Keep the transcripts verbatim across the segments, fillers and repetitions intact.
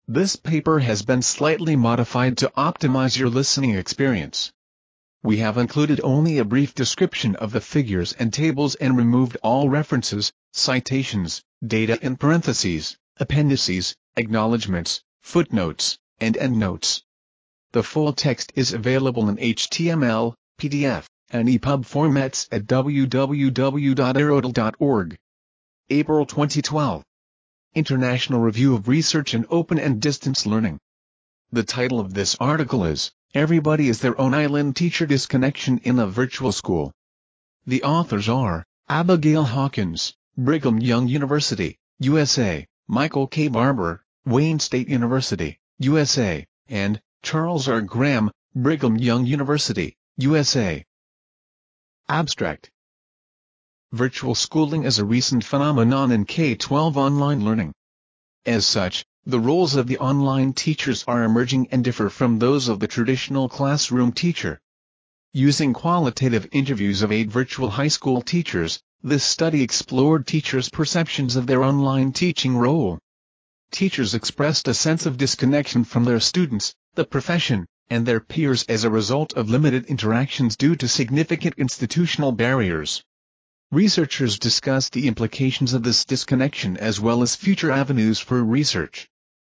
This paper has been slightly modified to optimize your listening experience. We have included only a brief description of the figures and tables and removed all references, citations, data in parentheses, appendices, acknowledgments, footnotes, and endnotes. The full text is available in H T M L, P D F, and E P U B formats at w w w dot aerodel dot org. April twenty twelve. International Review of Research in Open and Distance Learning. The title of this article is, Everybody is Their Own Island Teacher Disconnection in a Virtual School. The authors are, Abigail Hawkins, Brigham Young University, U S A, Michael K. Barber, Wayne State University, U S A, and Charles R. Graham, Brigham Young University, U S A. Abstract. Virtual schooling is a recent phenomenon in K through twelve online learning. As such, the roles of the online teachers are emerging and differ from those of the traditional classroom teacher. Using qualitative interviews of eight virtual high school teachers, this study explored teachers' perceptions of their online teaching role. Teachers expressed a sense of disconnection from their students, the profession, and their peers as a result of limited interactions due to significant institutional barriers. Researchers discussed the implications of this disconnection as well as future avenues for research.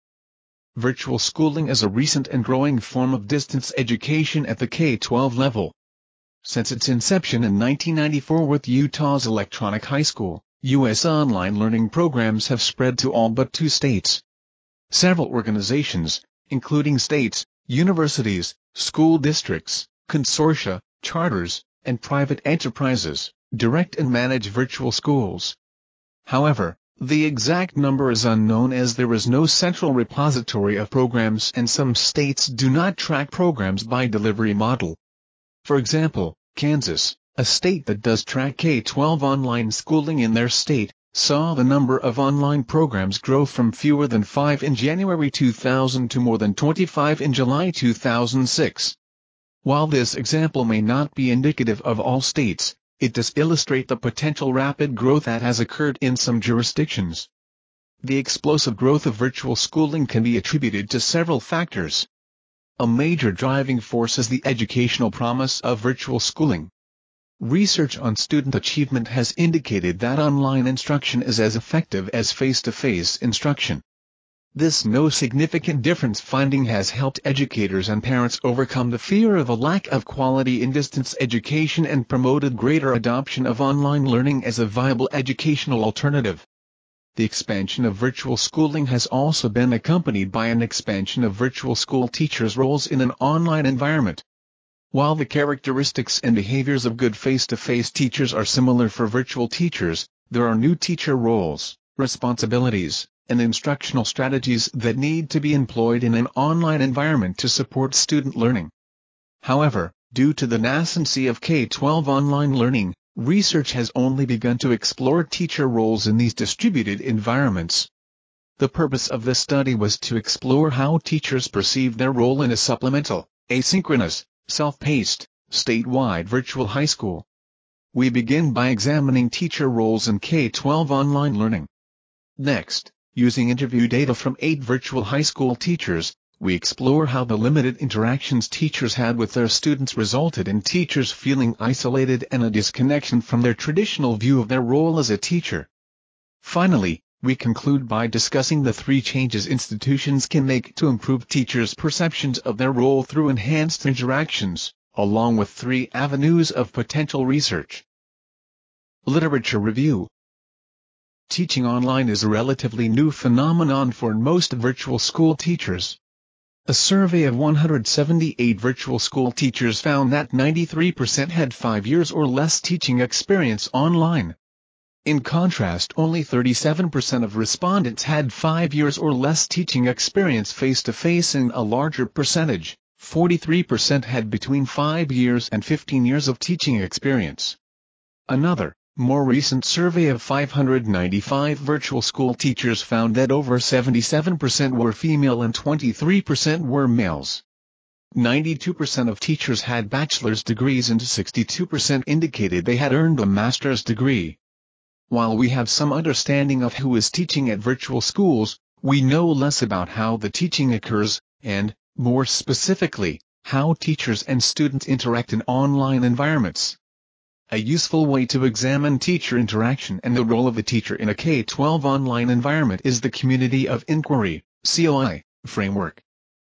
Virtual schooling is a recent and growing form of distance education at the K through twelve level. Since its inception in nineteen ninety-four with Utah's Electronic High School, U S online learning programs have spread to all but two states. Several organizations, including states, universities, school districts, consortia, charters, and private enterprises, direct and manage virtual schools. However, the exact number is unknown as there is no central repository of programs and some states do not track programs by delivery model. For example, Kansas, a state that does track K through twelve online schooling in their state, saw the number of online programs grow from fewer than five in January two thousand to more than twenty-five in July two thousand six. While this example may not be indicative of all states, it does illustrate the potential rapid growth that has occurred in some jurisdictions. The explosive growth of virtual schooling can be attributed to several factors. A major driving force is the educational promise of virtual schooling. Research on student achievement has indicated that online instruction is as effective as face-to-face instruction. This no significant difference finding has helped educators and parents overcome the fear of a lack of quality in distance education and promoted greater adoption of online learning as a viable educational alternative. The expansion of virtual schooling has also been accompanied by an expansion of virtual school teachers' roles in an online environment. While the characteristics and behaviors of good face-to-face teachers are similar for virtual teachers, there are new teacher roles, responsibilities, and instructional strategies that need to be employed in an online environment to support student learning. However, due to the nascency of K through twelve online learning, research has only begun to explore teacher roles in these distributed environments. The purpose of this study was to explore how teachers perceive their role in a supplemental, asynchronous, self-paced, statewide virtual high school. We begin by examining teacher roles in K through twelve online learning. Next, using interview data from eight virtual high school teachers, we explore how the limited interactions teachers had with their students resulted in teachers feeling isolated and a disconnection from their traditional view of their role as a teacher. Finally, we conclude by discussing the three changes institutions can make to improve teachers' perceptions of their role through enhanced interactions, along with three avenues of potential research. Literature review. Teaching online is a relatively new phenomenon for most virtual school teachers. A survey of one hundred seventy-eight virtual school teachers found that ninety-three percent had five years or less teaching experience online. In contrast, only thirty-seven percent of respondents had five years or less teaching experience face-to-face and a larger percentage, forty-three percent had between five years and fifteen years of teaching experience. Another, more recent survey of five hundred ninety-five virtual school teachers found that over seventy-seven percent were female and twenty-three percent were males. ninety-two percent of teachers had bachelor's degrees and sixty-two percent indicated they had earned a master's degree. While we have some understanding of who is teaching at virtual schools, we know less about how the teaching occurs, and, more specifically, how teachers and students interact in online environments. A useful way to examine teacher interaction and the role of the teacher in a K through twelve online environment is the Community of Inquiry (C O I) framework.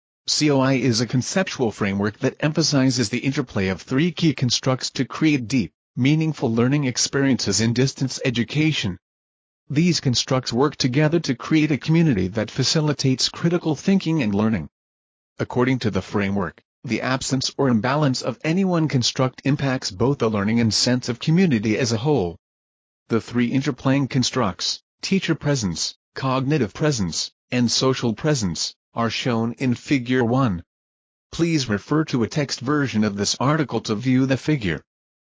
C O I is a conceptual framework that emphasizes the interplay of three key constructs to create deep, meaningful learning experiences in distance education. These constructs work together to create a community that facilitates critical thinking and learning. According to the framework, the absence or imbalance of any one construct impacts both the learning and sense of community as a whole. The three interplaying constructs, teacher presence, cognitive presence, and social presence, are shown in Figure one. Please refer to a text version of this article to view the figure.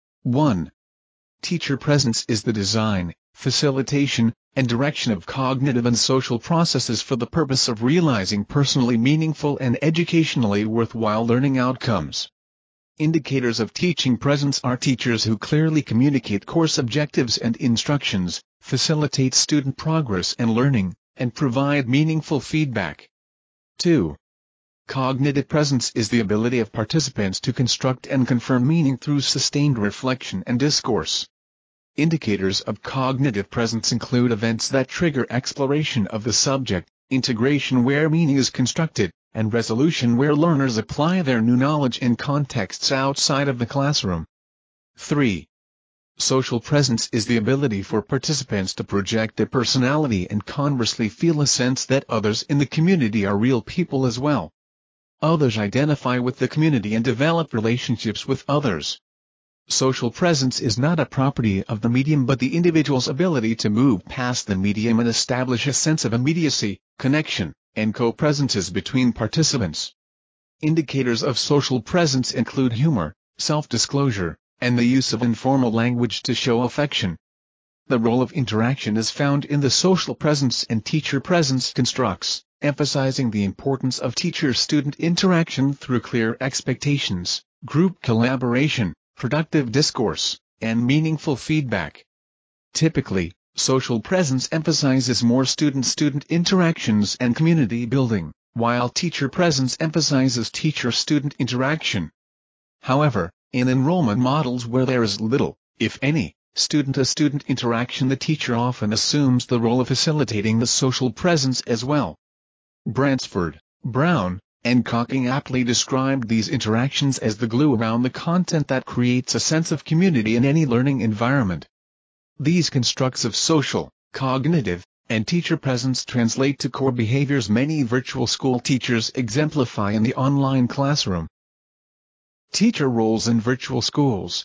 one. Teacher presence is the design, facilitation, and direction of cognitive and social processes for the purpose of realizing personally meaningful and educationally worthwhile learning outcomes. Indicators of teaching presence are teachers who clearly communicate course objectives and instructions, facilitate student progress and learning, and provide meaningful feedback. two. Cognitive presence is the ability of participants to construct and confirm meaning through sustained reflection and discourse. Indicators of cognitive presence include events that trigger exploration of the subject, integration where meaning is constructed, and resolution where learners apply their new knowledge in contexts outside of the classroom. three. Social presence is the ability for participants to project their personality and conversely feel a sense that others in the community are real people as well. Others identify with the community and develop relationships with others. Social presence is not a property of the medium but the individual's ability to move past the medium and establish a sense of immediacy, connection, and co-presences between participants. Indicators of social presence include humor, self-disclosure, and the use of informal language to show affection. The role of interaction is found in the social presence and teacher presence constructs, emphasizing the importance of teacher-student interaction through clear expectations, group collaboration, productive discourse, and meaningful feedback. Typically, social presence emphasizes more student-student interactions and community building, while teacher presence emphasizes teacher-student interaction. However, in enrollment models where there is little, if any, student-to-student interaction, the teacher often assumes the role of facilitating the social presence as well. Bransford, Brown, and Cocking aptly described these interactions as the glue around the content that creates a sense of community in any learning environment. These constructs of social, cognitive, and teacher presence translate to core behaviors many virtual school teachers exemplify in the online classroom. Teacher roles in virtual schools.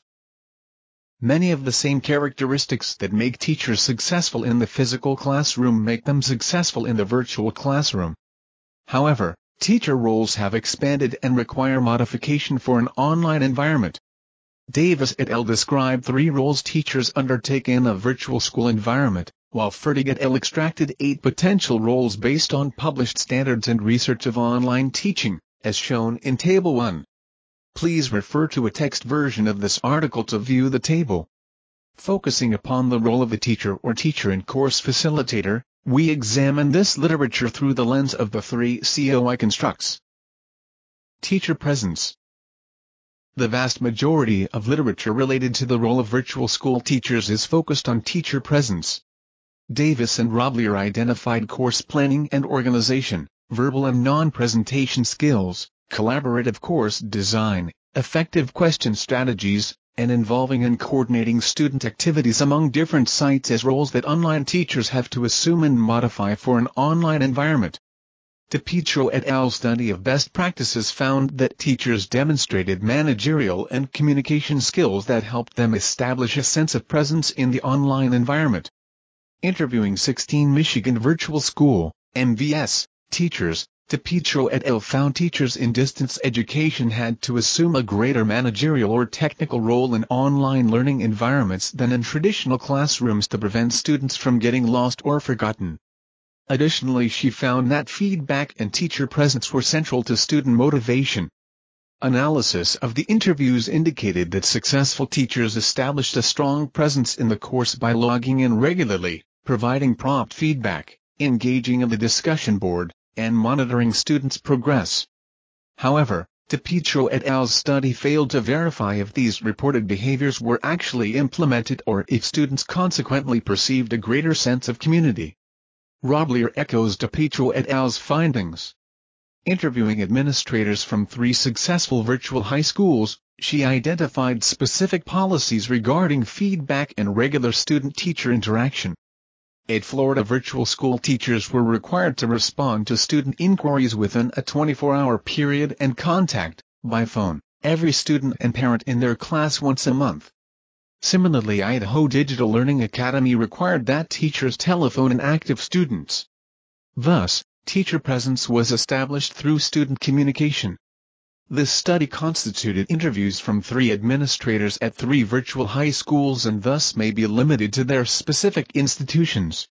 Many of the same characteristics that make teachers successful in the physical classroom make them successful in the virtual classroom. However, teacher roles have expanded and require modification for an online environment. Davis et al. Described three roles teachers undertake in a virtual school environment, while Fertig et al. Extracted eight potential roles based on published standards and research of online teaching, as shown in Table one. Please refer to a text version of this article to view the table. Focusing upon the role of the teacher or teacher and course facilitator, we examine this literature through the lens of the three C O I constructs. Teacher presence. The vast majority of literature related to the role of virtual school teachers is focused on teacher presence. Davis and Roblier identified course planning and organization, verbal and non-presentation skills, collaborative course design, effective question strategies, and involving and coordinating student activities among different sites as roles that online teachers have to assume and modify for an online environment. DiPietro et al.'s study of best practices found that teachers demonstrated managerial and communication skills that helped them establish a sense of presence in the online environment. Interviewing sixteen Michigan Virtual School (M V S) teachers, DiPietro et al. Found teachers in distance education had to assume a greater managerial or technical role in online learning environments than in traditional classrooms to prevent students from getting lost or forgotten. Additionally, she found that feedback and teacher presence were central to student motivation. Analysis of the interviews indicated that successful teachers established a strong presence in the course by logging in regularly, providing prompt feedback, engaging in the discussion board, and monitoring students' progress. However, DiPietro et al.'s study failed to verify if these reported behaviors were actually implemented or if students consequently perceived a greater sense of community. Roblier echoes DiPietro et al.'s findings. Interviewing administrators from three successful virtual high schools, she identified specific policies regarding feedback and regular student-teacher interaction. At Florida, virtual school teachers were required to respond to student inquiries within a twenty-four hour period and contact, by phone, every student and parent in their class once a month. Similarly, Idaho Digital Learning Academy required that teachers telephone inactive students. Thus, teacher presence was established through student communication. This study constituted interviews from three administrators at three virtual high schools and thus may be limited to their specific institutions.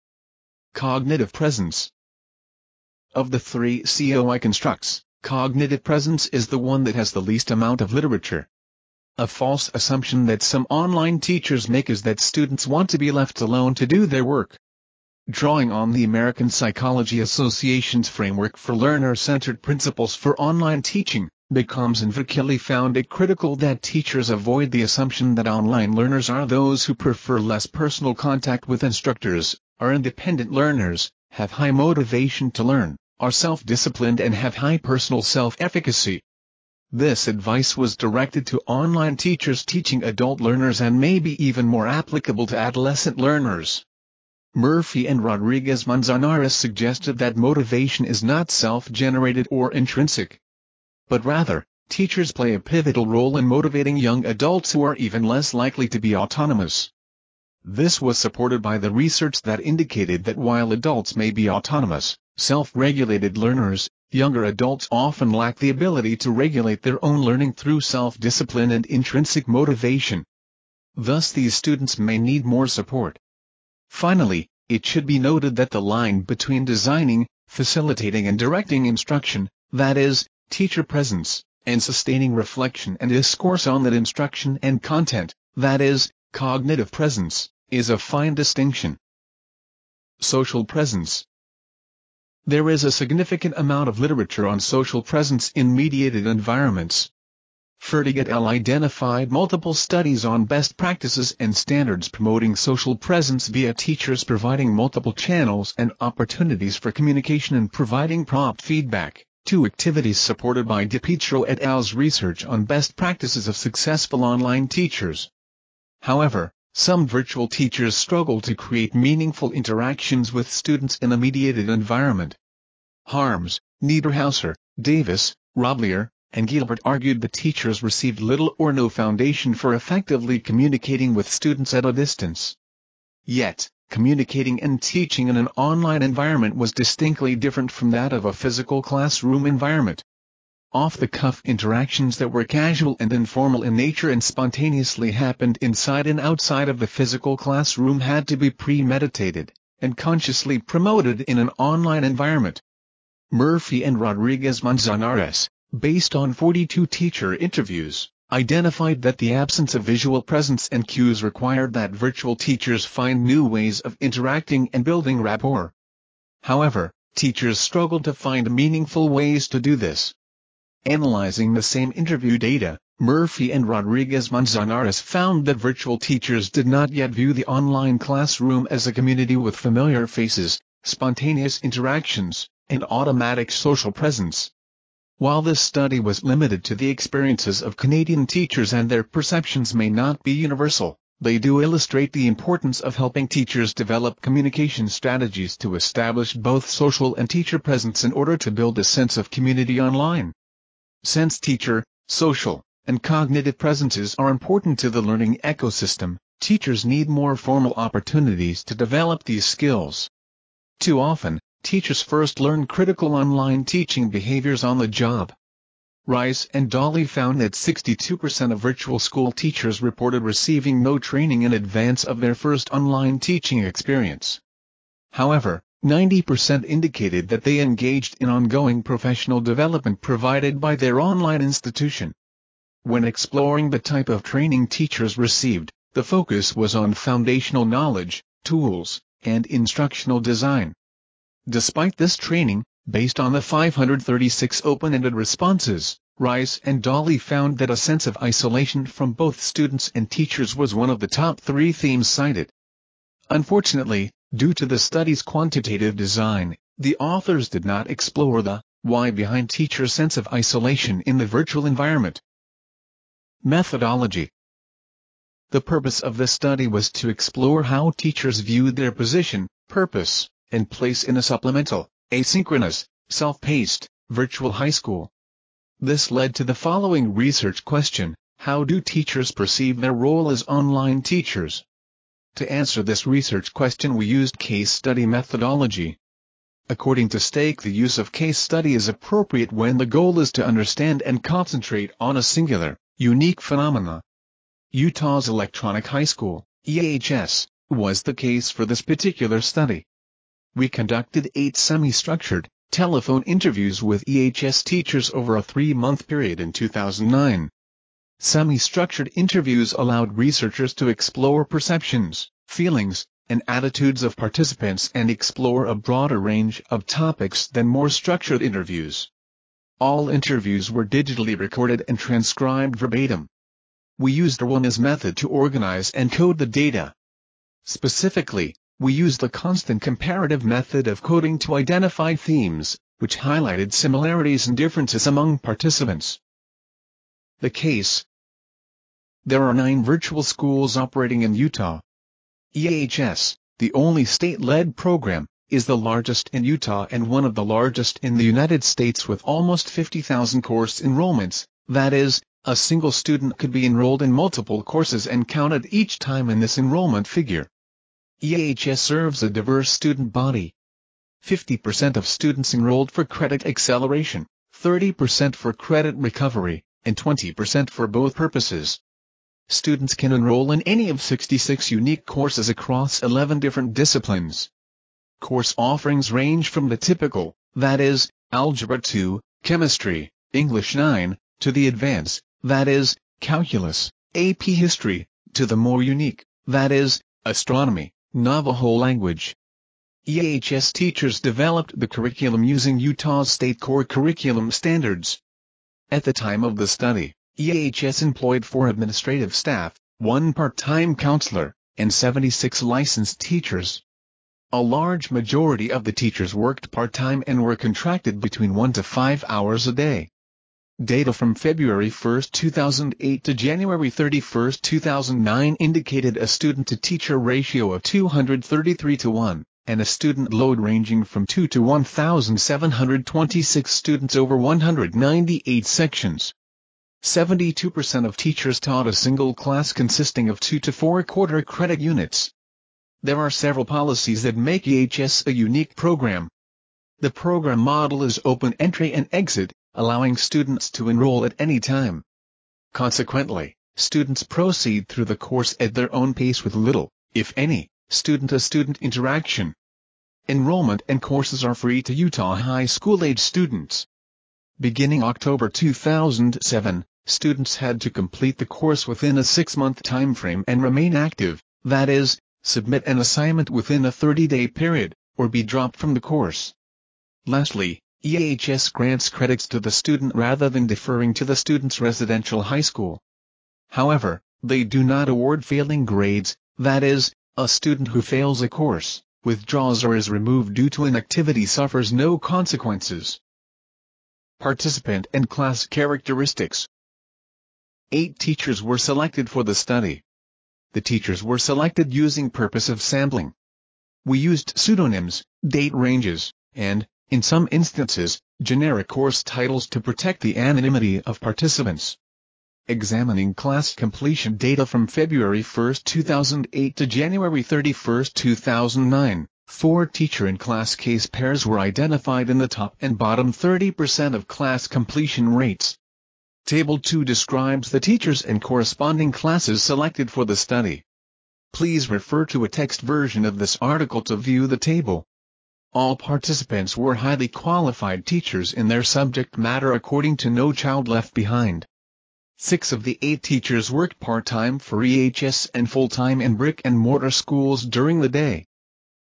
Cognitive presence. Of the three C O I constructs, cognitive presence is the one that has the least amount of literature. A false assumption that some online teachers make is that students want to be left alone to do their work. Drawing on the American Psychology Association's framework for learner-centered principles for online teaching, Becomes and Vakili found it critical that teachers avoid the assumption that online learners are those who prefer less personal contact with instructors, are independent learners, have high motivation to learn, are self-disciplined and have high personal self-efficacy. This advice was directed to online teachers teaching adult learners and may be even more applicable to adolescent learners. Murphy and Rodriguez-Manzanares suggested that motivation is not self-generated or intrinsic, but rather, teachers play a pivotal role in motivating young adults who are even less likely to be autonomous. This was supported by the research that indicated that while adults may be autonomous, self-regulated learners, younger adults often lack the ability to regulate their own learning through self-discipline and intrinsic motivation. Thus, these students may need more support. Finally, it should be noted that the line between designing, facilitating and directing instruction, that is, teacher presence, and sustaining reflection and discourse on that instruction and content, that is, cognitive presence, is a fine distinction. Social presence. There is a significant amount of literature on social presence in mediated environments. Fertig et al. Identified multiple studies on best practices and standards promoting social presence via teachers providing multiple channels and opportunities for communication and providing prompt feedback, two activities supported by DiPietro et al.'s research on best practices of successful online teachers. However, some virtual teachers struggle to create meaningful interactions with students in a mediated environment. Harms, Niederhauser, Davis, Roblier, and Gilbert argued that teachers received little or no foundation for effectively communicating with students at a distance. Yet, communicating and teaching in an online environment was distinctly different from that of a physical classroom environment. Off-the-cuff interactions that were casual and informal in nature and spontaneously happened inside and outside of the physical classroom had to be premeditated and consciously promoted in an online environment. Murphy and Rodriguez-Manzanares, based on forty-two teacher interviews, identified that the absence of visual presence and cues required that virtual teachers find new ways of interacting and building rapport. However, teachers struggled to find meaningful ways to do this. Analyzing the same interview data, Murphy and Rodriguez-Manzanares found that virtual teachers did not yet view the online classroom as a community with familiar faces, spontaneous interactions, and automatic social presence. While this study was limited to the experiences of Canadian teachers and their perceptions may not be universal, they do illustrate the importance of helping teachers develop communication strategies to establish both social and teacher presence in order to build a sense of community online. Since teacher, social, and cognitive presences are important to the learning ecosystem, teachers need more formal opportunities to develop these skills. Too often, teachers first learn critical online teaching behaviors on the job. Rice and Dolly found that sixty-two percent of virtual school teachers reported receiving no training in advance of their first online teaching experience. However, ninety percent indicated that they engaged in ongoing professional development provided by their online institution. When exploring the type of training teachers received, the focus was on foundational knowledge, tools, and instructional design. Despite this training, based on the five hundred thirty-six open-ended responses, Rice and Dolly found that a sense of isolation from both students and teachers was one of the top three themes cited. Unfortunately, due to the study's quantitative design, the authors did not explore the why behind teachers' sense of isolation in the virtual environment. Methodology. The purpose of this study was to explore how teachers viewed their position, purpose, and place in a supplemental, asynchronous, self-paced, virtual high school. This led to the following research question: how do teachers perceive their role as online teachers? To answer this research question, we used case study methodology. According to Stake, the use of case study is appropriate when the goal is to understand and concentrate on a singular, unique phenomena. Utah's Electronic High School, E H S, was the case for this particular study. We conducted eight semi-structured, telephone interviews with E H S teachers over a three-month period in two thousand nine. Semi-structured interviews allowed researchers to explore perceptions, feelings, and attitudes of participants and explore a broader range of topics than more structured interviews. All interviews were digitally recorded and transcribed verbatim. We used R W A N's method to organize and code the data. Specifically, we used the constant comparative method of coding to identify themes, which highlighted similarities and differences among participants. The case. There are nine virtual schools operating in Utah. E H S, the only state-led program, is the largest in Utah and one of the largest in the United States with almost fifty thousand course enrollments. That is, a single student could be enrolled in multiple courses and counted each time in this enrollment figure. E H S serves a diverse student body. fifty percent of students enrolled for credit acceleration, thirty percent for credit recovery, and twenty percent for both purposes. Students can enroll in any of sixty-six unique courses across eleven different disciplines. Course offerings range from the typical, that is, Algebra two, Chemistry, English nine, to the advanced, that is, Calculus, A P History, to the more unique, that is, Astronomy, Navajo language. E H S teachers developed the curriculum using Utah's state core curriculum standards. At the time of the study, E H S employed four administrative staff, one part-time counselor, and seventy-six licensed teachers. A large majority of the teachers worked part-time and were contracted between one to five hours a day. Data from February first two thousand eight to January thirty-first two thousand nine indicated a student-to-teacher ratio of two hundred thirty-three to one, and a student load ranging from two to one thousand seven hundred twenty-six students over one hundred ninety-eight sections. seventy-two percent of teachers taught a single class consisting of two to four quarter credit units. There are several policies that make E H S a unique program. The program model is open entry and exit, allowing students to enroll at any time. Consequently, students proceed through the course at their own pace with little, if any, student-to-student interaction. Enrollment and courses are free to Utah high school-age students. Beginning October two thousand seven, students had to complete the course within a six-month timeframe and remain active, that is, submit an assignment within a thirty-day period, or be dropped from the course. Lastly, E H S grants credits to the student rather than deferring to the student's residential high school. However, they do not award failing grades, that is, a student who fails a course, withdraws or is removed due to inactivity suffers no consequences. Participant and class characteristics. Eight teachers were selected for the study. The teachers were selected using purposive sampling. We used pseudonyms, date ranges, and, in some instances, generic course titles to protect the anonymity of participants. Examining class completion data from February first two thousand eight to January thirty-first two thousand nine, four teacher and class case pairs were identified in the top and bottom thirty percent of class completion rates. Table two describes the teachers and corresponding classes selected for the study. Please refer to a text version of this article to view the table. All participants were highly qualified teachers in their subject matter according to No Child Left Behind. Six of the eight teachers worked part-time for E H S and full-time in brick-and-mortar schools during the day.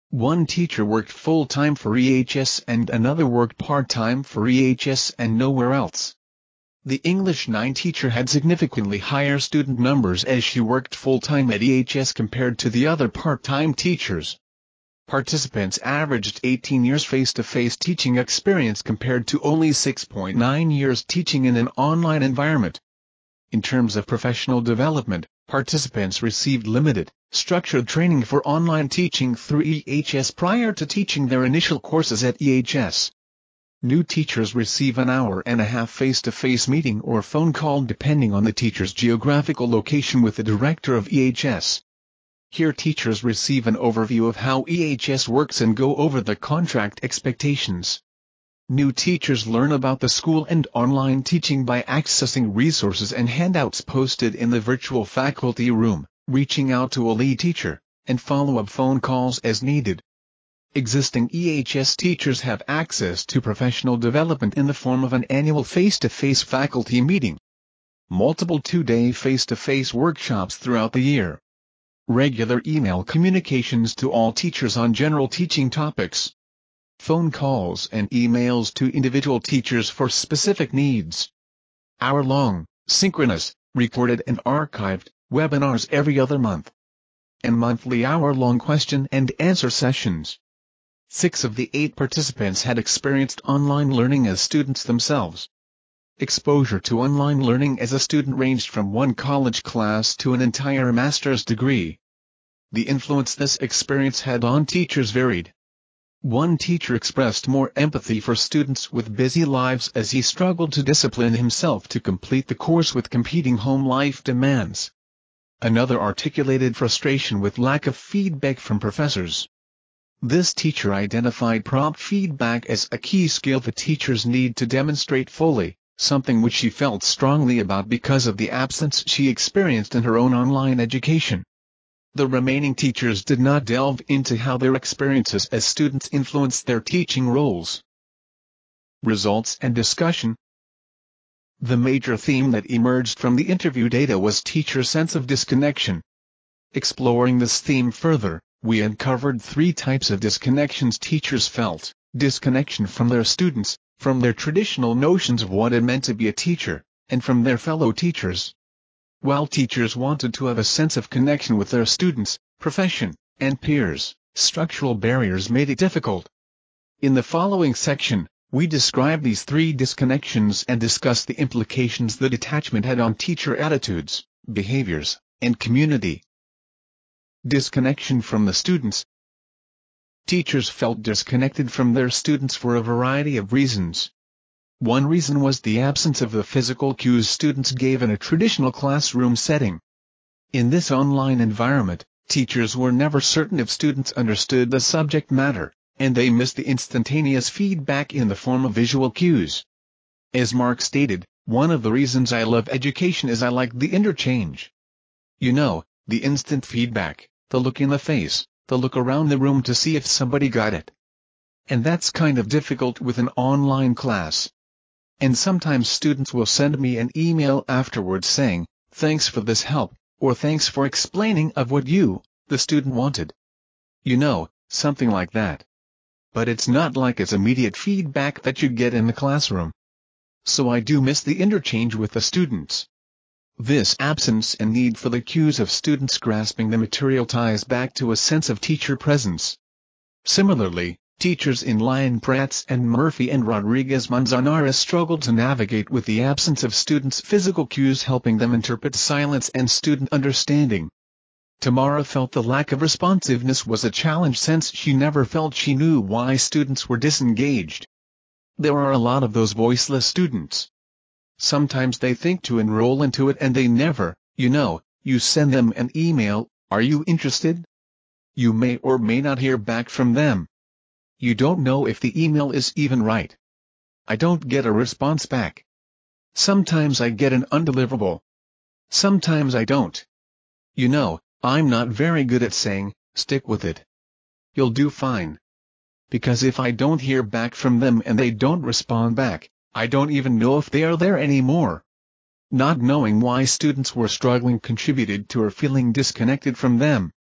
One teacher worked full-time for E H S and another worked part-time for E H S and nowhere else. The English nine teacher had significantly higher student numbers as she worked full-time at E H S compared to the other part-time teachers. Participants averaged eighteen years face-to-face teaching experience compared to only six point nine years teaching in an online environment. In terms of professional development, participants received limited, structured training for online teaching through E H S prior to teaching their initial courses at E H S. New teachers receive an hour and a half face-to-face meeting or phone call depending on the teacher's geographical location with the director of E H S. Here teachers receive an overview of how E H S works and go over the contract expectations. New teachers learn about the school and online teaching by accessing resources and handouts posted in the virtual faculty room, reaching out to a lead teacher, and follow-up phone calls as needed. Existing E H S teachers have access to professional development in the form of an annual face-to-face faculty meeting, multiple two-day face-to-face workshops throughout the year, regular email communications to all teachers on general teaching topics, phone calls and emails to individual teachers for specific needs, hour-long, synchronous, recorded and archived, webinars every other month, and monthly hour-long question and answer sessions. Six of the eight participants had experienced online learning as students themselves. Exposure to online learning as a student ranged from one college class to an entire master's degree. The influence this experience had on teachers varied. One teacher expressed more empathy for students with busy lives as he struggled to discipline himself to complete the course with competing home life demands. Another articulated frustration with lack of feedback from professors. This teacher identified prompt feedback as a key skill the teachers need to demonstrate fully, something which she felt strongly about because of the absence she experienced in her own online education. The remaining teachers did not delve into how their experiences as students influenced their teaching roles. Results and discussion. The major theme that emerged from the interview data was teachers' sense of disconnection. Exploring this theme further, we uncovered three types of disconnections teachers felt: disconnection from their students, from their traditional notions of what it meant to be a teacher, and from their fellow teachers. While teachers wanted to have a sense of connection with their students, profession, and peers, structural barriers made it difficult. In the following section, we describe these three disconnections and discuss the implications the detachment had on teacher attitudes, behaviors, and community. Disconnection from the students. Teachers felt disconnected from their students for a variety of reasons. One reason was the absence of the physical cues students gave in a traditional classroom setting. In this online environment, teachers were never certain if students understood the subject matter, and they missed the instantaneous feedback in the form of visual cues. As Mark stated, one of the reasons I love education is I like the interchange. You know, the instant feedback, the look in the face, the look around the room to see if somebody got it. And that's kind of difficult with an online class. And sometimes students will send me an email afterwards saying, "Thanks for this help," or "Thanks for explaining of what you, the student, wanted." You know, something like that. But it's not like it's immediate feedback that you get in the classroom. So I do miss the interchange with the students. This absence and need for the cues of students grasping the material ties back to a sense of teacher presence. Similarly, teachers in Lyon Prats and Murphy and Rodriguez Manzanares struggled to navigate with the absence of students' physical cues helping them interpret silence and student understanding. Tamara felt the lack of responsiveness was a challenge since she never felt she knew why students were disengaged. There are a lot of those voiceless students. Sometimes they think to enroll into it and they never, you know, you send them an email, "Are you interested?" You may or may not hear back from them. You don't know if the email is even right. I don't get a response back. Sometimes I get an undeliverable. Sometimes I don't. You know, I'm not very good at saying, "Stick with it. You'll do fine." Because if I don't hear back from them and they don't respond back, I don't even know if they are there anymore. Not knowing why students were struggling contributed to her feeling disconnected from them.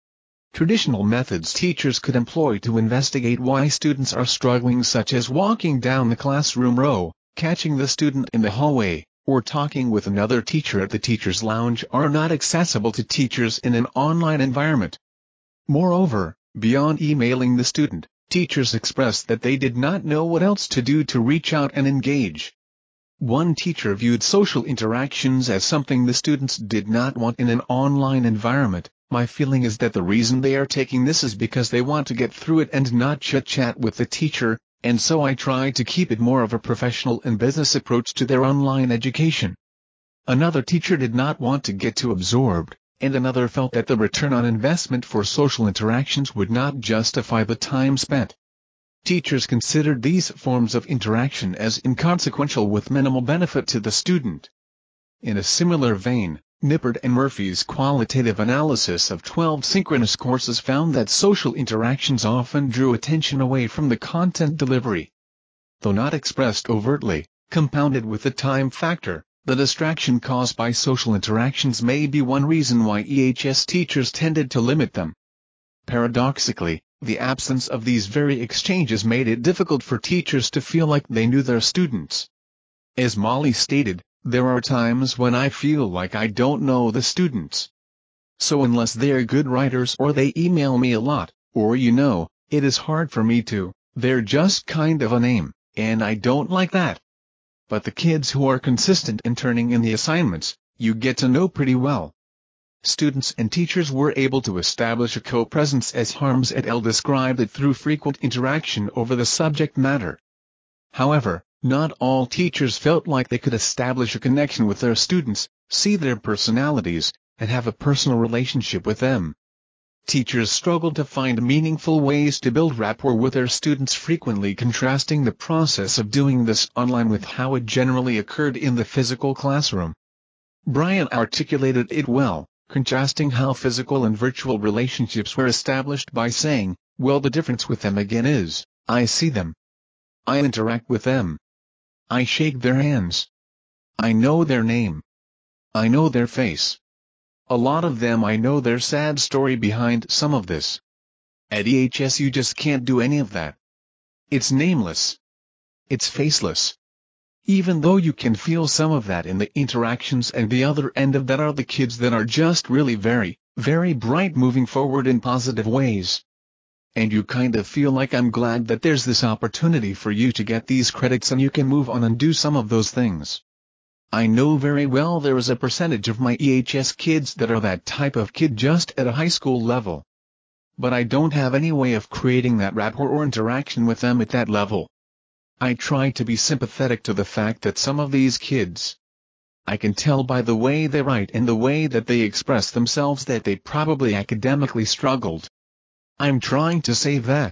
Traditional methods teachers could employ to investigate why students are struggling, such as walking down the classroom row, catching the student in the hallway, or talking with another teacher at the teacher's lounge, are not accessible to teachers in an online environment. Moreover, beyond emailing the student, teachers expressed that they did not know what else to do to reach out and engage. One teacher viewed social interactions as something the students did not want in an online environment. My feeling is that the reason they are taking this is because they want to get through it and not chit-chat with the teacher, and so I try to keep it more of a professional and business approach to their online education. Another teacher did not want to get too absorbed, and another felt that the return on investment for social interactions would not justify the time spent. Teachers considered these forms of interaction as inconsequential with minimal benefit to the student. In a similar vein, Nippert and Murphy's qualitative analysis of twelve synchronous courses found that social interactions often drew attention away from the content delivery. Though not expressed overtly, compounded with the time factor, the distraction caused by social interactions may be one reason why E H S teachers tended to limit them. Paradoxically, the absence of these very exchanges made it difficult for teachers to feel like they knew their students. As Molly stated, there are times when I feel like I don't know the students. So unless they're good writers or they email me a lot, or you know, it is hard for me to, they're just kind of a name, and I don't like that. But the kids who are consistent in turning in the assignments, you get to know pretty well. Students and teachers were able to establish a co-presence, as Harms et al. Described it, through frequent interaction over the subject matter. However, not all teachers felt like they could establish a connection with their students, see their personalities, and have a personal relationship with them. Teachers struggled to find meaningful ways to build rapport with their students, frequently contrasting the process of doing this online with how it generally occurred in the physical classroom. Brian articulated it well, contrasting how physical and virtual relationships were established by saying, well, the difference with them again is, I see them. I interact with them. I shake their hands. I know their name. I know their face. A lot of them I know their sad story behind some of this. At E H S you just can't do any of that. It's nameless. It's faceless. Even though you can feel some of that in the interactions, and the other end of that are the kids that are just really very, very bright, moving forward in positive ways. And you kind of feel like, I'm glad that there's this opportunity for you to get these credits and you can move on and do some of those things. I know very well there is a percentage of my E H S kids that are that type of kid just at a high school level. But I don't have any way of creating that rapport or interaction with them at that level. I try to be sympathetic to the fact that some of these kids, I can tell by the way they write and the way that they express themselves that they probably academically struggled. I'm trying to say that.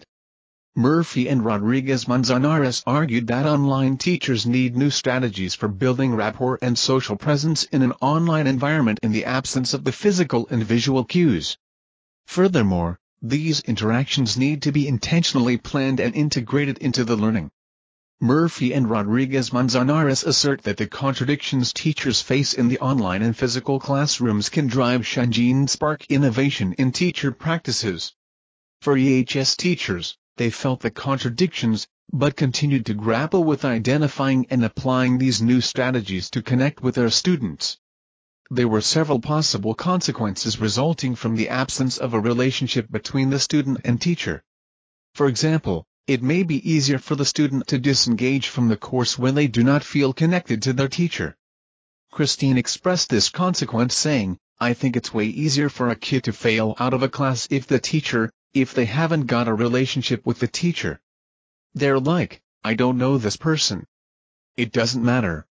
Murphy and Rodriguez-Manzanares argued that online teachers need new strategies for building rapport and social presence in an online environment in the absence of the physical and visual cues. Furthermore, these interactions need to be intentionally planned and integrated into the learning. Murphy and Rodriguez-Manzanares assert that the contradictions teachers face in the online and physical classrooms can drive change and spark innovation in teacher practices. For E H S teachers, they felt the contradictions, but continued to grapple with identifying and applying these new strategies to connect with their students. There were several possible consequences resulting from the absence of a relationship between the student and teacher. For example, it may be easier for the student to disengage from the course when they do not feel connected to their teacher. Christine expressed this consequence saying, I think it's way easier for a kid to fail out of a class if the teacher, if they haven't got a relationship with the teacher. They're like, I don't know this person. It doesn't matter.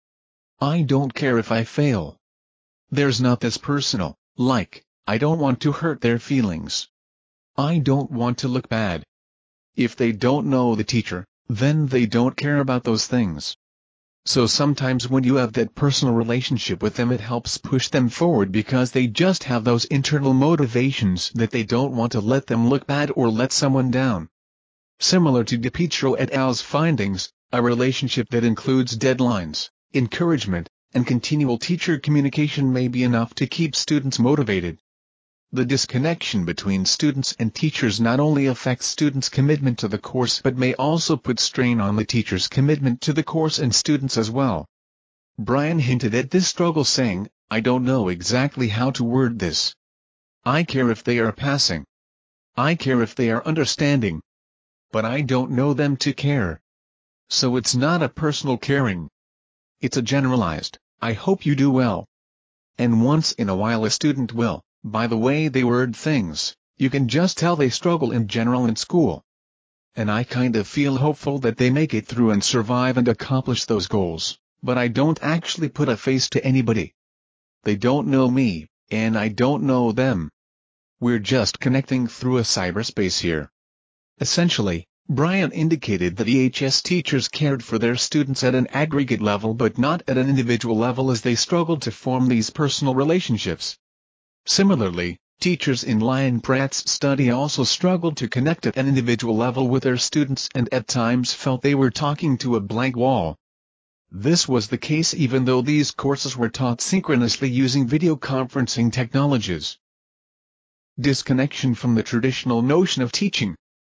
I don't care if I fail. There's not this personal, like, I don't want to hurt their feelings. I don't want to look bad. If they don't know the teacher, then they don't care about those things. So sometimes when you have that personal relationship with them, it helps push them forward because they just have those internal motivations that they don't want to let them look bad or let someone down. Similar to DiPietro et al.'s findings, a relationship that includes deadlines, encouragement, and continual teacher communication may be enough to keep students motivated. The disconnection between students and teachers not only affects students' commitment to the course but may also put strain on the teacher's commitment to the course and students as well. Brian hinted at this struggle saying, "I don't know exactly how to word this. I care if they are passing. I care if they are understanding. But I don't know them to care. So it's not a personal caring. It's a generalized, I hope you do well." And once in a while a student will, by the way they word things, you can just tell they struggle in general in school. And I kind of feel hopeful that they make it through and survive and accomplish those goals, but I don't actually put a face to anybody. They don't know me, and I don't know them. We're just connecting through a cyberspace here. Essentially, Brian indicated that E H S teachers cared for their students at an aggregate level but not at an individual level as they struggled to form these personal relationships. Similarly, teachers in Lion Pratt's study also struggled to connect at an individual level with their students and at times felt they were talking to a blank wall. This was the case even though these courses were taught synchronously using video conferencing technologies. Disconnection from the traditional notion of teaching.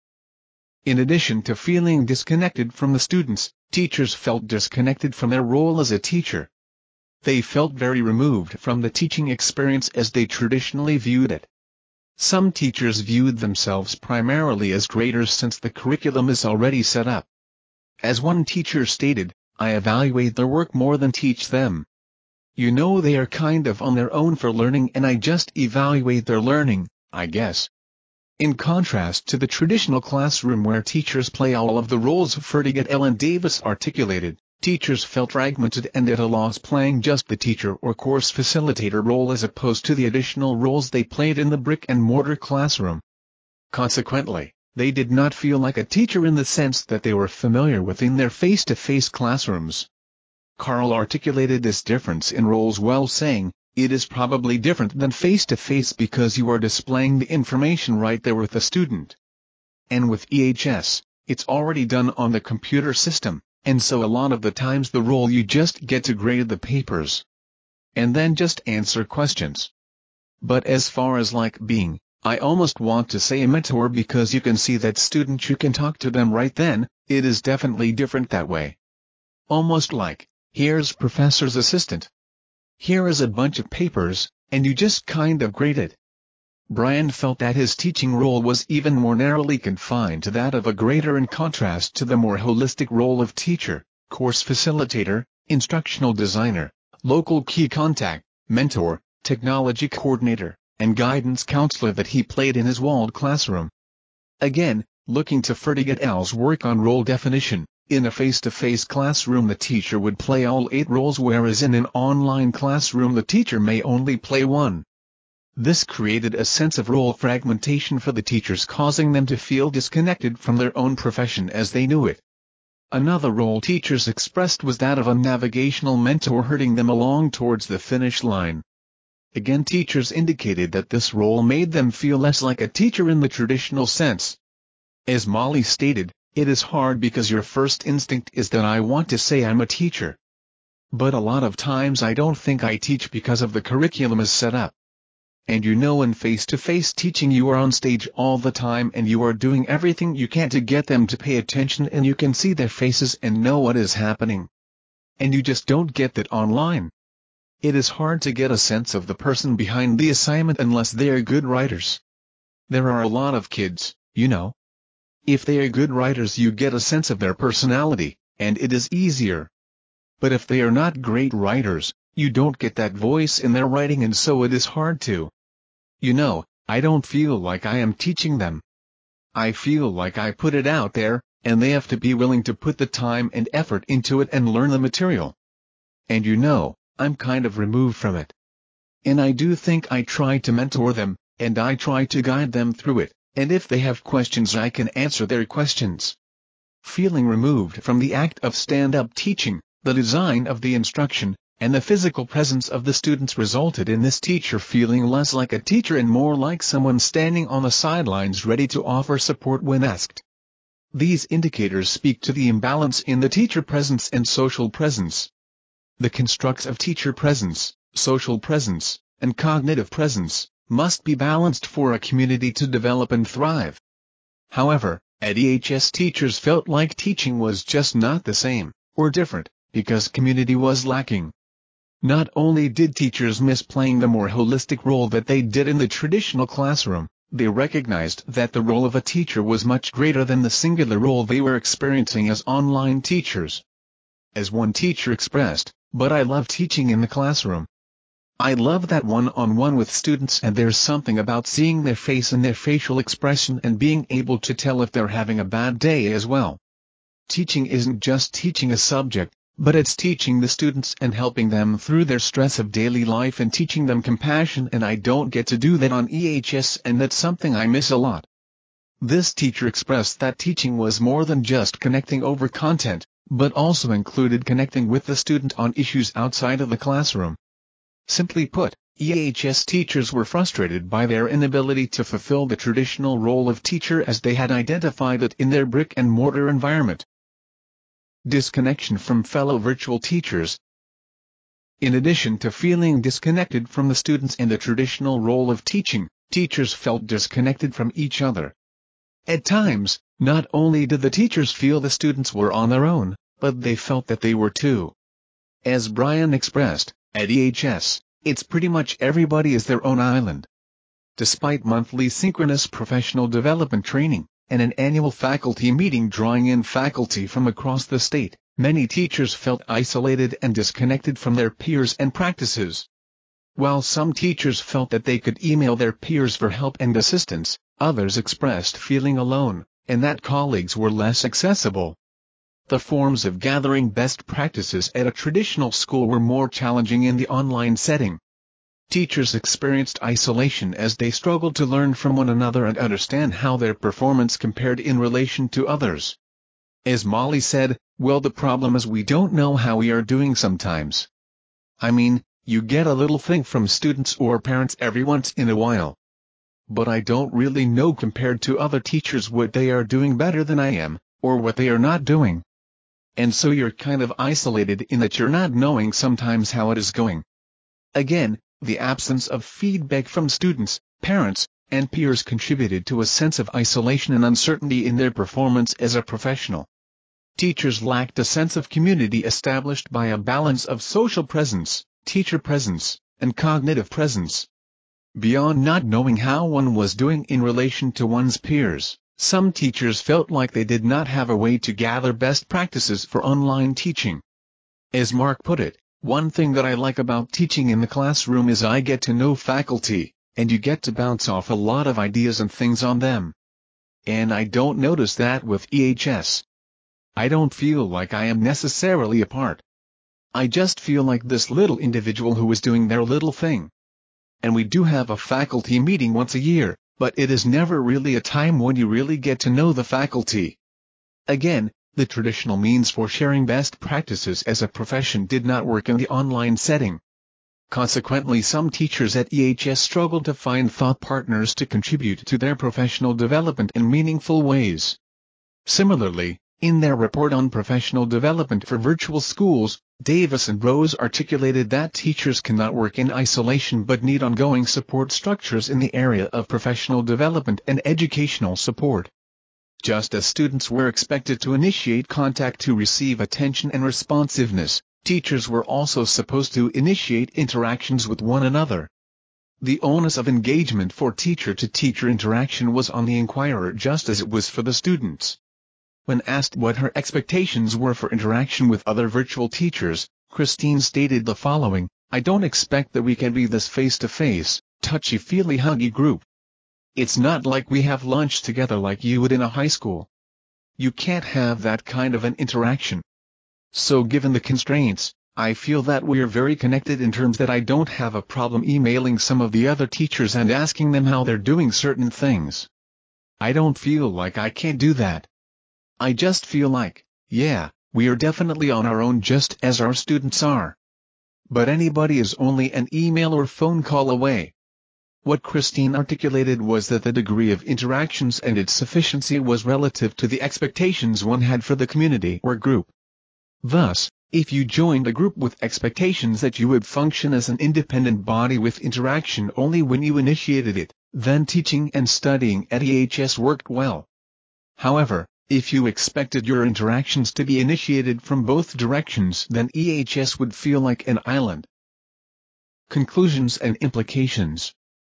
In addition to feeling disconnected from the students, teachers felt disconnected from their role as a teacher. They felt very removed from the teaching experience as they traditionally viewed it. Some teachers viewed themselves primarily as graders since the curriculum is already set up. As one teacher stated, "I evaluate their work more than teach them. You know they are kind of on their own for learning and I just evaluate their learning, I guess." In contrast to the traditional classroom where teachers play all of the roles, Fertigat Ellen Davis articulated, teachers felt fragmented and at a loss playing just the teacher or course facilitator role as opposed to the additional roles they played in the brick-and-mortar classroom. Consequently, they did not feel like a teacher in the sense that they were familiar with in their face-to-face classrooms. Carl articulated this difference in roles well, saying, "It is probably different than face-to-face because you are displaying the information right there with the student. And with E H S, it's already done on the computer system, and so a lot of the times the role you just get to grade the papers. And then just answer questions. But as far as like being, I almost want to say a mentor because you can see that student, you can talk to them right then, it is definitely different that way. Almost like, here's professor's assistant. Here is a bunch of papers, and you just kind of grade it." Brian felt that his teaching role was even more narrowly confined to that of a grader in contrast to the more holistic role of teacher, course facilitator, instructional designer, local key contact, mentor, technology coordinator, and guidance counselor that he played in his walled classroom. Again, looking to Fertig et al.'s work on role definition, in a face-to-face classroom the teacher would play all eight roles whereas in an online classroom the teacher may only play one. This created a sense of role fragmentation for the teachers, causing them to feel disconnected from their own profession as they knew it. Another role teachers expressed was that of a navigational mentor, herding them along towards the finish line. Again, teachers indicated that this role made them feel less like a teacher in the traditional sense. As Molly stated, it is hard because your first instinct is that I want to say I'm a teacher. But a lot of times I don't think I teach because of the curriculum is set up. And you know, in face-to-face teaching you are on stage all the time and you are doing everything you can to get them to pay attention and you can see their faces and know what is happening. And you just don't get that online. It is hard to get a sense of the person behind the assignment unless they are good writers. There are a lot of kids, you know. If they are good writers you get a sense of their personality, and it is easier. But if they are not great writers, you don't get that voice in their writing and so it is hard to. You know, I don't feel like I am teaching them. I feel like I put it out there, and they have to be willing to put the time and effort into it and learn the material. And you know, I'm kind of removed from it. And I do think I try to mentor them, and I try to guide them through it, and if they have questions I can answer their questions. Feeling removed from the act of stand-up teaching, the design of the instruction, and the physical presence of the students resulted in this teacher feeling less like a teacher and more like someone standing on the sidelines ready to offer support when asked. These indicators speak to the imbalance in the teacher presence and social presence. The constructs of teacher presence, social presence, and cognitive presence, must be balanced for a community to develop and thrive. However, at E H S teachers felt like teaching was just not the same, or different, because community was lacking. Not only did teachers miss playing the more holistic role that they did in the traditional classroom, they recognized that the role of a teacher was much greater than the singular role they were experiencing as online teachers. As one teacher expressed, "But I love teaching in the classroom. I love that one-on-one with students, and there's something about seeing their face and their facial expression and being able to tell if they're having a bad day as well. Teaching isn't just teaching a subject, but it's teaching the students and helping them through their stress of daily life and teaching them compassion, and I don't get to do that on E H S, and that's something I miss a lot." This teacher expressed that teaching was more than just connecting over content, but also included connecting with the student on issues outside of the classroom. Simply put, E H S teachers were frustrated by their inability to fulfill the traditional role of teacher as they had identified it in their brick-and-mortar environment. Disconnection from fellow virtual teachers. In addition to feeling disconnected from the students and the traditional role of teaching, teachers felt disconnected from each other. At times, not only did the teachers feel the students were on their own, but they felt that they were too. As Brian expressed, at E H S, it's pretty much everybody is their own island. Despite monthly synchronous professional development training, and an annual faculty meeting drawing in faculty from across the state, many teachers felt isolated and disconnected from their peers and practices. While some teachers felt that they could email their peers for help and assistance, others expressed feeling alone, and that colleagues were less accessible. The forms of gathering best practices at a traditional school were more challenging in the online setting. Teachers experienced isolation as they struggled to learn from one another and understand how their performance compared in relation to others. As Molly said, "Well, the problem is we don't know how we are doing sometimes. I mean, you get a little thing from students or parents every once in a while. But I don't really know compared to other teachers what they are doing better than I am, or what they are not doing. And so you're kind of isolated in that you're not knowing sometimes how it is going." Again, the absence of feedback from students, parents, and peers contributed to a sense of isolation and uncertainty in their performance as a professional. Teachers lacked a sense of community established by a balance of social presence, teacher presence, and cognitive presence. Beyond not knowing how one was doing in relation to one's peers, some teachers felt like they did not have a way to gather best practices for online teaching. As Mark put it, "One thing that I like about teaching in the classroom is I get to know faculty, and you get to bounce off a lot of ideas and things on them. And I don't notice that with E H S. I don't feel like I am necessarily a part. I just feel like this little individual who is doing their little thing. And we do have a faculty meeting once a year, but it is never really a time when you really get to know the faculty." Again, the traditional means for sharing best practices as a profession did not work in the online setting. Consequently, some teachers at E H S struggled to find thought partners to contribute to their professional development in meaningful ways. Similarly, in their report on professional development for virtual schools, Davis and Rose articulated that teachers cannot work in isolation but need ongoing support structures in the area of professional development and educational support. Just as students were expected to initiate contact to receive attention and responsiveness, teachers were also supposed to initiate interactions with one another. The onus of engagement for teacher-to-teacher interaction was on the inquirer just as it was for the students. When asked what her expectations were for interaction with other virtual teachers, Christine stated the following: "I don't expect that we can be this face-to-face, touchy-feely huggy group. It's not like we have lunch together like you would in a high school. You can't have that kind of an interaction. So given the constraints, I feel that we're very connected in terms that I don't have a problem emailing some of the other teachers and asking them how they're doing certain things. I don't feel like I can't do that. I just feel like, yeah, we are definitely on our own just as our students are. But anybody is only an email or phone call away." What Christine articulated was that the degree of interactions and its sufficiency was relative to the expectations one had for the community or group. Thus, If you joined a group with expectations that you would function as an independent body with interaction only when you initiated it, then teaching and studying at E H S worked well. However, if you expected your interactions to be initiated from both directions, then E H S would feel like an island. Conclusions and implications.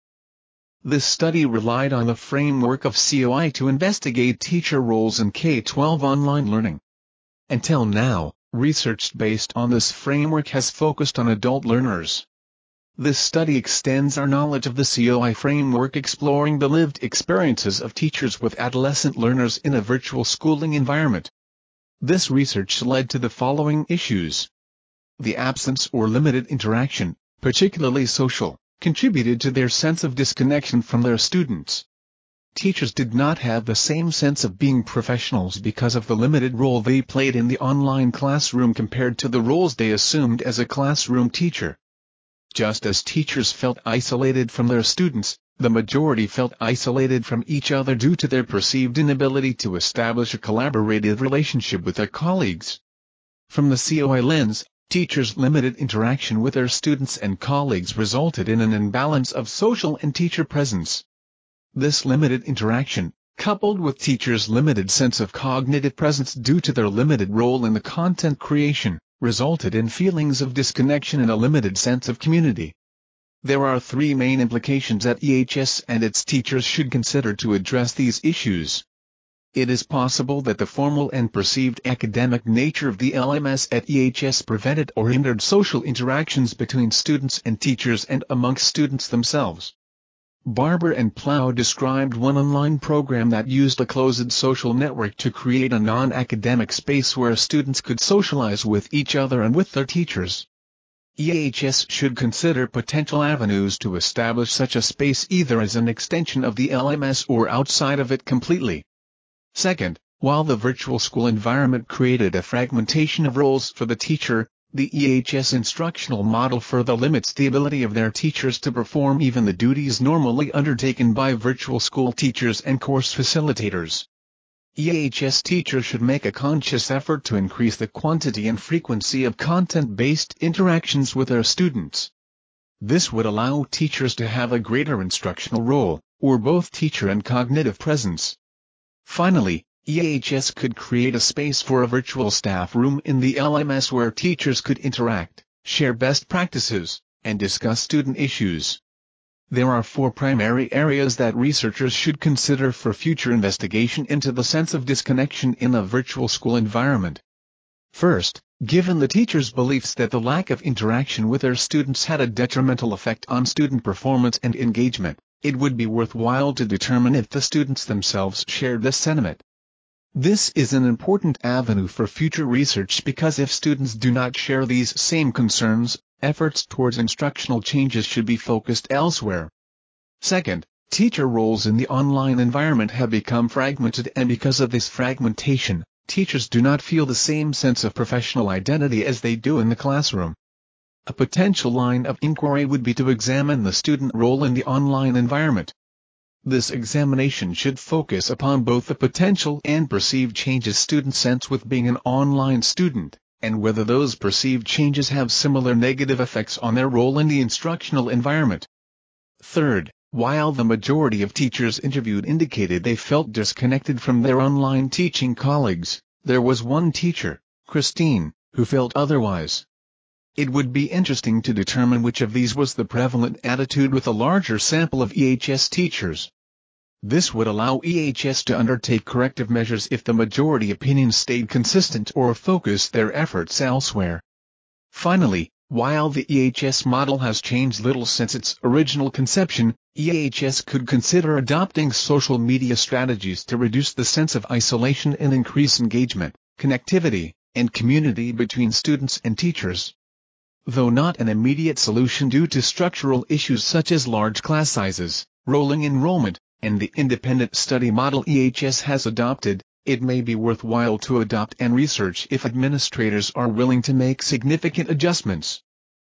This study relied on the framework of C O I to investigate teacher roles in K through twelve online learning. Until now, research based on this framework has focused on adult learners. This study extends our knowledge of the C O I framework, exploring the lived experiences of teachers with adolescent learners in a virtual schooling environment. This research led to the following issues. The absence or limited interaction, particularly social, contributed to their sense of disconnection from their students. Teachers did not have the same sense of being professionals because of the limited role they played in the online classroom compared to the roles they assumed as a classroom teacher. Just as teachers felt isolated from their students, the majority felt isolated from each other due to their perceived inability to establish a collaborative relationship with their colleagues. From the C O I lens, teachers' limited interaction with their students and colleagues resulted in an imbalance of social and teacher presence. This limited interaction, coupled with teachers' limited sense of cognitive presence due to their limited role in the content creation, resulted in feelings of disconnection and a limited sense of community. There are three main implications that E H S and its teachers should consider to address these issues. It is possible that the formal and perceived academic nature of the L M S at E H S prevented or hindered social interactions between students and teachers and amongst students themselves. Barber and Plow described one online program that used a closed social network to create a non-academic space where students could socialize with each other and with their teachers. E H S should consider potential avenues to establish such a space either as an extension of the L M S or outside of it completely. Second, while the virtual school environment created a fragmentation of roles for the teacher, the E H S instructional model further limits the ability of their teachers to perform even the duties normally undertaken by virtual school teachers and course facilitators. E H S teachers should make a conscious effort to increase the quantity and frequency of content-based interactions with their students. This would allow teachers to have a greater instructional role, or both teacher and cognitive presence. Finally, E H S could create a space for a virtual staff room in the L M S where teachers could interact, share best practices, and discuss student issues. There are four primary areas that researchers should consider for future investigation into the sense of disconnection in a virtual school environment. First, given the teachers' beliefs that the lack of interaction with their students had a detrimental effect on student performance and engagement, it would be worthwhile to determine if the students themselves shared this sentiment. This is an important avenue for future research because if students do not share these same concerns, efforts towards instructional changes should be focused elsewhere. Second, teacher roles in the online environment have become fragmented, and because of this fragmentation, teachers do not feel the same sense of professional identity as they do in the classroom. A potential line of inquiry would be to examine the student role in the online environment. This examination should focus upon both the potential and perceived changes students sense with being an online student, and whether those perceived changes have similar negative effects on their role in the instructional environment. Third, while the majority of teachers interviewed indicated they felt disconnected from their online teaching colleagues, there was one teacher, Christine, who felt otherwise. It would be interesting to determine which of these was the prevalent attitude with a larger sample of E H S teachers. This would allow E H S to undertake corrective measures if the majority opinions stayed consistent or focus their efforts elsewhere. Finally, while the E H S model has changed little since its original conception, E H S could consider adopting social media strategies to reduce the sense of isolation and increase engagement, connectivity, and community between students and teachers. Though not an immediate solution due to structural issues such as large class sizes, rolling enrollment, and the independent study model E H S has adopted, it may be worthwhile to adopt and research if administrators are willing to make significant adjustments.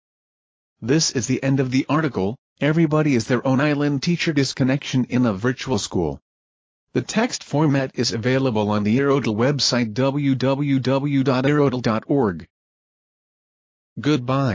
This is the end of the article. Everybody is their own island: teacher disconnection in a virtual school. The text format is available on the Erodel website w w w dot erodel dot org. Goodbye.